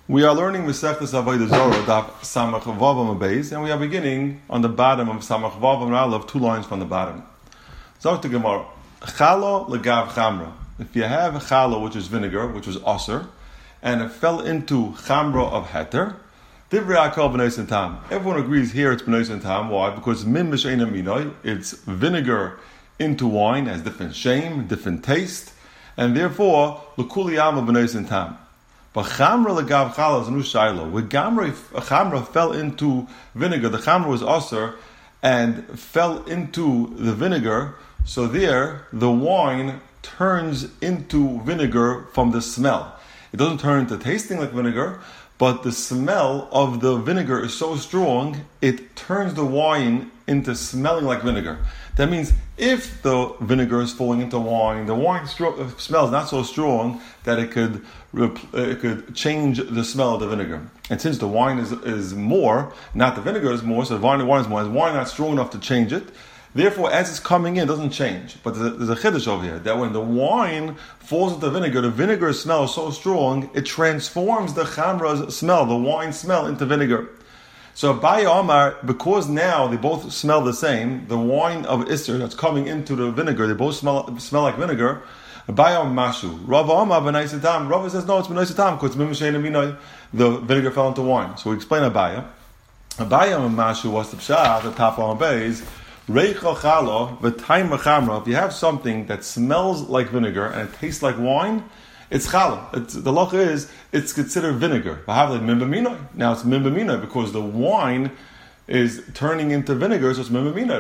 We are learning Masechtas Avodah Zorah, Daf Samach Vav Amud Beis, and we are beginning on the bottom of Samach Vav Amud Aleph, 2 lines from the bottom. Zok the Gemara, Chalo legav chamra. If you have a chalo, which is vinegar, which was aser, and it fell into chamra of heter, divrei akol b'nois tam. Everyone agrees here it's b'nois tam. Why? Because min m'shein aminoi, it's vinegar into wine, has different shame, different taste, and therefore l'kuli alma b'nois tam. But chamra legav chala is a new shaila. When chamra fell into vinegar, the chamra was aser and fell into the vinegar. So there, the wine turns into vinegar from the smell. It doesn't turn into tasting like vinegar, but the smell of the vinegar is so strong, it turns the wine into smelling like vinegar. That means if the vinegar is falling into wine, the wine smell is not so strong that it could change the smell of the vinegar. And since the wine is more, not the vinegar is more, so the wine is more, the wine not strong enough to change it. Therefore, as it's coming in, it doesn't change. But there's a chiddush over here, that when the wine falls into the vinegar smell is so strong, it transforms the chamra's smell, the wine smell, into vinegar. So Abaye Omar, because now they both smell the same, the wine of Isser that's coming into the vinegar, they both smell like vinegar, Abaye Omar Mashu. Rav Omar b'nais tam. Rav says, no, it's b'nais tam, because the vinegar fell into wine. So we explain Abaye. Abaye Omar Mashu was the pshat, the top on base. Reicha chalo v'taima chamra. If you have something that smells like vinegar and it tastes like wine, it's chala. The loch is it's considered vinegar. Now it's mimbamina because the wine is turning into vinegar, so it's mimbamina.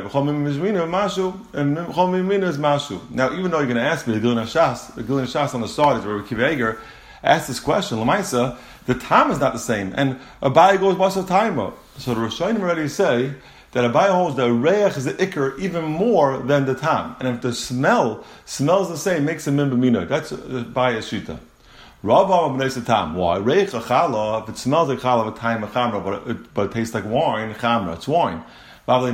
And mimbamina is mashu. Now, even though you're going to ask me the Gilin Shas on the side is where Kiva Eger asked this question. Lamaisa, the time is not the same, and Abaye goes basa taima. So the Rishonim already say that Abaye holds that reach is the ikr even more than the tam. And if the smell smells the same, makes a mimbamina. That's Abaye's shita. Rav Amar b'nais tam. Why? Reich chala, if it smells like chala, a time of chamra, but it tastes like wine, chamra, it's wine. Every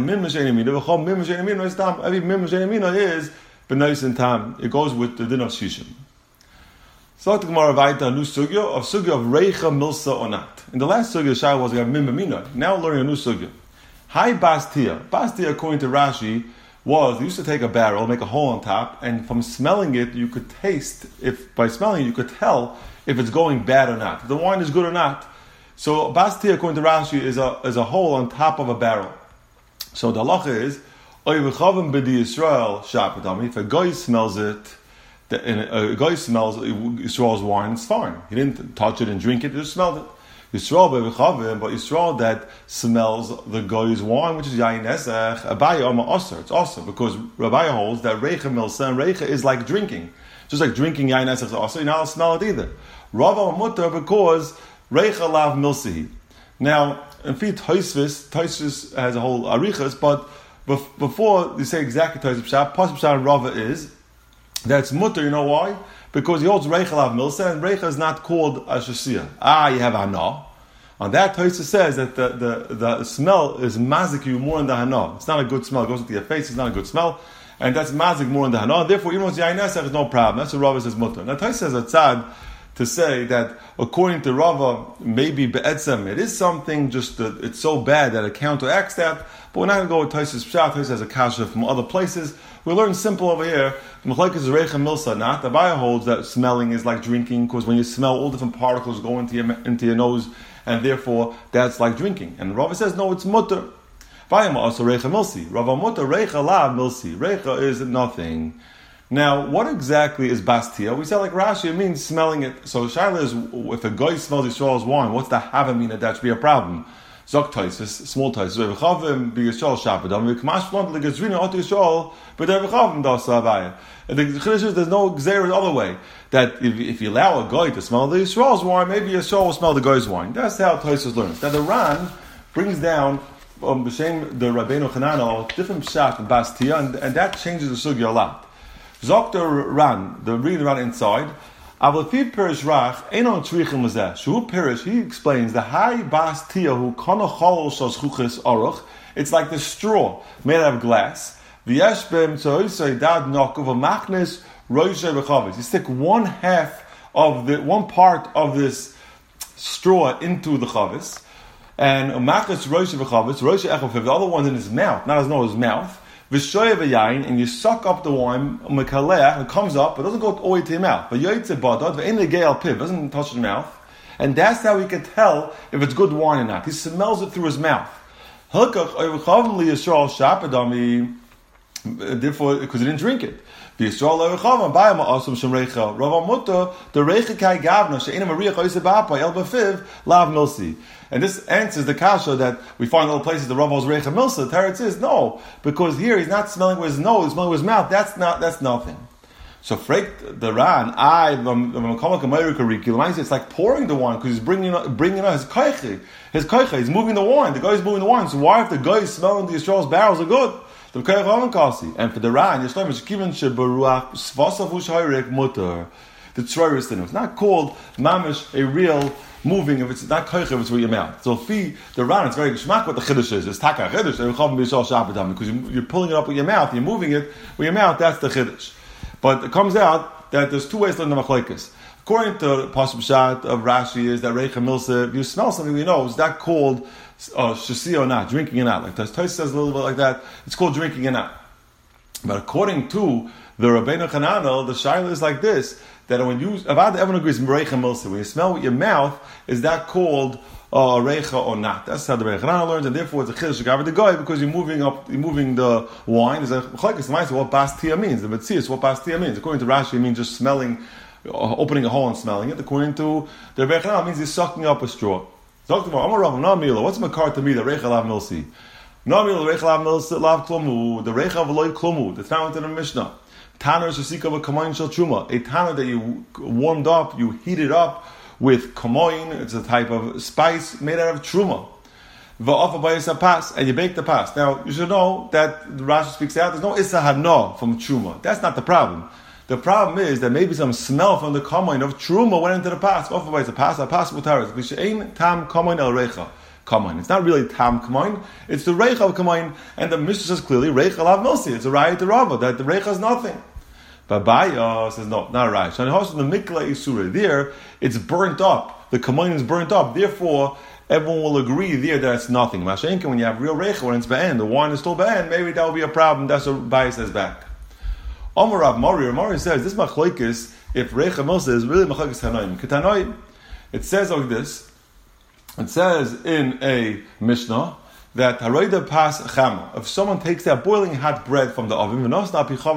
mimbamina is b'nais tam. It goes with the din of shishim. So the Gemara Vaita, a new sugya of reicha milsa or not. In the last sugya, the shah was we have mimbamina. Now we're learning a new sugya. Hi Bastia. Bastia, according to Rashi, they used to take a barrel, make a hole on top, and from smelling it, you could taste, by smelling it, you could tell if it's going bad or not, if the wine is good or not. So Bastia, according to Rashi, is a hole on top of a barrel. So the halacha is, if a guy smells it, a guy smells Yisrael's wine, it's fine. He didn't touch it and drink it, he just smelled it. Yisrael but Yisrael that smells the goy's wine, which is yayin esech, Abaye Omar Aser. It's also because Rabbi holds that reicha milsa, and reicha is like drinking. Just like drinking yayin esech is also, you're not allowed to smell it either. Rav Amar Mutter because reicha lav milsi. Now, in fact, Tosfos has a whole arichas, but before you say exactly Tosfos Pshat, Pasuk Pshat and Rava is, that's Mutter, you know why? Because he holds Reicha Lav Milsa, and Reicha is not called Ashasiyah. You have Hana. On that, Tosfos says that the smell is mazik you more in the Hana. It's not a good smell. It goes into your face, it's not a good smell. And that's mazik more in the Hana. Therefore, even when it's Yain Esech, there's no problem. That's what Rava says Mutter. Now, Tosfos says a tzad to say that according to Rava, maybe Be'etzem, it is something just that it's so bad that it counteracts that. But we're not going to go with Tosfos Pshat. Tosfos has a kasha from other places. We learn simple over here. M'chlekes is reicha milsa, not. Abaye holds that smelling is like drinking, because when you smell, all different particles go into your nose, and therefore that's like drinking. And Rava says, no, it's mutter. Abaye also reicha milsi. Rava mutter reicha la milsi. Reicha is nothing. Now, what exactly is bastia? We say like Rashi, it means smelling it. So Shaila is, if a guy smells Yisrael's wine, what's the havamina? That should be a problem. Zok Tosfos, small Tosfos. V'chavim b'Yisrael shapadam. V'kamash blond l'gezrina ot Yisrael b'der das Abaye. And the chiddush is there's no gzeir the other way. That if you allow a guy to smell the Yisrael's wine, maybe Yisrael will smell the guy's wine. That's how Tosfos learns. Now the Ran brings down b'shem the Rabbeinu Chananel different pshat and bastia, and that changes the sugya a lot. Zok the Ran, the reading Ran inside. Avlafiv Perish Rach, Einon Tzrichim Lazeh. Shu Perish, he explains the high bas tia who kana chalol shos chuches aruch. It's like the straw made out of glass. V'yesh b'em tzoisei dad nokov v'machnes roishay v'chavis. You stick one part of this straw into the chavis, and umachas rosh v'chavis, rosh echofiv, the other one's in his mouth, not his nose, his mouth. V'shoyev v'yayin, and you suck up the wine, umekaleach, it comes up, but it doesn't go all the way to your mouth. But yoytze badad, v'ein legei piv, doesn't touch his mouth, and that's how he can tell if it's good wine or not. He smells it through his mouth. Therefore, because he didn't drink it. And this answers the kasha that we find in other places the Rav was Reicha Milsa. The Teretz is no, because here he's not smelling with his nose, he's smelling with his mouth. That's nothing. So Frek the Ran, it's like pouring the wine because he's bringing out his koiche. His koiche, he's moving the wine. The guy is moving the wine. So why if the guy is smelling the Yisrael's barrels are good? And for the Ran, the tzroiris it's not called mamish a real moving if it's not koiche if it's with your mouth. So the Ran, it's very geschmack what the chiddush is. It's taka chiddush because you're pulling it up with your mouth, you're moving it with your mouth. That's the chiddush. But it comes out that there's two ways to learn the machlokes. According to the Pasuk Pshat of Rashi, is that Reicha Milsa, if you smell something, we know, is that called shasi or not, drinking or not? Like Tos says a little bit like that, it's called drinking or not. But according to the Rabbeinu Chananel, the shaila is like this, that when you, Avad everyone agrees, Reicha Milsa, when you smell with your mouth, is that called reicha or not? That's how the Rebbe Chananel learns, and therefore it's a chiddush agav the goy because you're moving the wine. Is a chlekes the what bastia means. The metzius what bastia means. According to Rashi, it means just smelling, opening a hole and smelling it. According to the Rebbe Chananel, it means he's sucking up a straw. What's makar to me? The reicha lav milsi. Namila reicha lav milsi lav klomu. The reicha v'loy klomu. That's found in the Mishnah. Tanner shesika v'kamayin shel truma. A tanner that you warmed up, you heated up with kamoin, it's a type of spice made out of truma. And you bake the pas. Now, you should know that the Rashi speaks out, there's no issa hana from truma. That's not the problem. The problem is that maybe some smell from the kamoin of truma went into the pas. A pas mutaris. V'she'ein tam kamoin el reicha. Kamoin. It's not really tam kamoin, it's the reicha of kamoin. And the Mishnah says clearly, reicha lav milsi. It's a raya to Rava, that the reicha is nothing. Babaya says no, not right. So the mikla isura there, it's burnt up. The kamoin is burnt up. Therefore, everyone will agree there that it's nothing. Mashenka, when you have real reicha, when it's ba'en, the wine is still ba'en, maybe that will be a problem. That's what Babaya says back. Omar Rav Mori says this machlokes, if reicha milsa is really machlokes tanoim. Ketanoim, it says like this. It says in a Mishnah that haroida pas chama. If someone takes that boiling hot bread from the oven, you put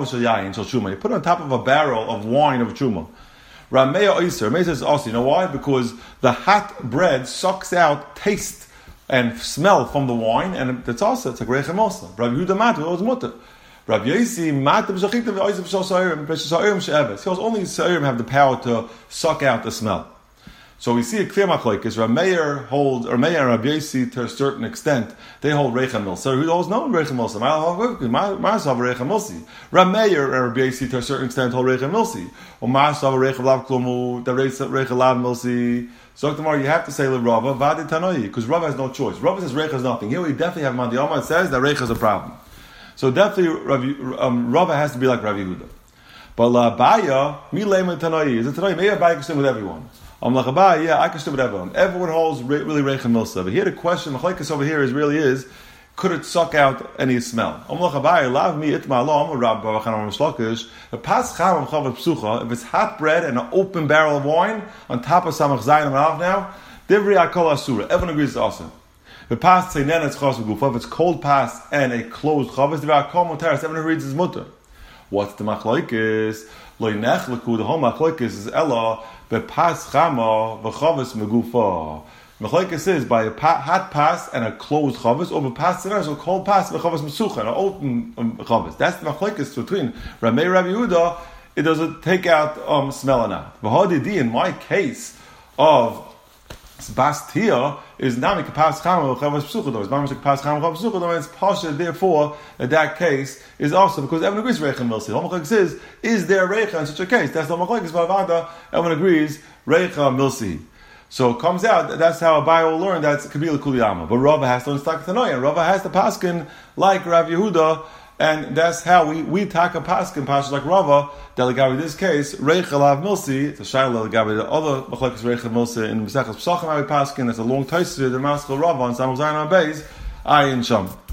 it on top of a barrel of wine of truma. Rameya oiser. Rameya says also, you know why? Because the hot bread sucks out taste and smell from the wine, and it's also it's like reicha milsa. Rabbi Yehuda matu was mutter. Rabbi Yosi matu b'shachita v'oiser b'shal sa'irim b'shal she'eves. He only sa'irim have the power to suck out the smell. So we see a clear machlokes. Rameir holds, or Meir and Rabbi Yosi to a certain extent, they hold reicha milsa. Who holds no reicha milsa? Ma'asav reicha milsi. Rameir and Rabbi Yosi to a certain extent hold reicha milsi. Or ma'asav reicha lav klomu, the reicha lav milsi. So Tomorrow you have to say Rava vadi tanoi because Rava has no choice. Rava says reicha is nothing. Here we definitely have Mandiyama. It says that reicha is a problem. So definitely Rava has to be like Rabbi Yehuda. But la baya mi leiman tanoi is a tanoi. Maybe Abaya can stand with everyone. I can still with everyone. Everyone holds really reicha milsa. But here the question, machlokes over here is, could it suck out any smell? If it's hot bread and an open barrel of wine on top of samach zayin and half now, divri akol asura. Everyone agrees it's awesome. If it's cold pas and a closed chavis, divri akol mutaris. Everyone agrees it's mutter. What's the machlokes? Lo nechleku. The whole machlokes is ella. Bepas chama v'chavis megufa. Machlokes is by a hot pas and a closed chavis, or bepas tzener, so cold pas v'chavis mesucha, and an open chavis. That's the machlokes between Ramei Rabbi Yehuda. It doesn't take out smell or not. V'hadidi in my case of Bastia is nami kapas chama v'chavis mesucha. Though it's nami kapas chama v'chavis mesucha. Though it's pasha. Therefore, in that case is also because everyone agrees reicha milsi. The machlokes is there reicha in such a case? That's the machlokes. But everyone agrees reicha milsi. So it comes out that's how Abaya will learn that's kabila kuliyama. But Rava has to learn stak tanoia. Rava has to paskin like Rav Yehuda And that's how we taka paskin pashas like Rava, that legabi this case, Reichel Av Milsi, it's a shayla legabi the other Machlekes Reichel Milsi in Mesechus Pesachim Avi Paskin, that's a long taisir, the Maskal Rava, and Samach Zayin Beis, Ayin Sham.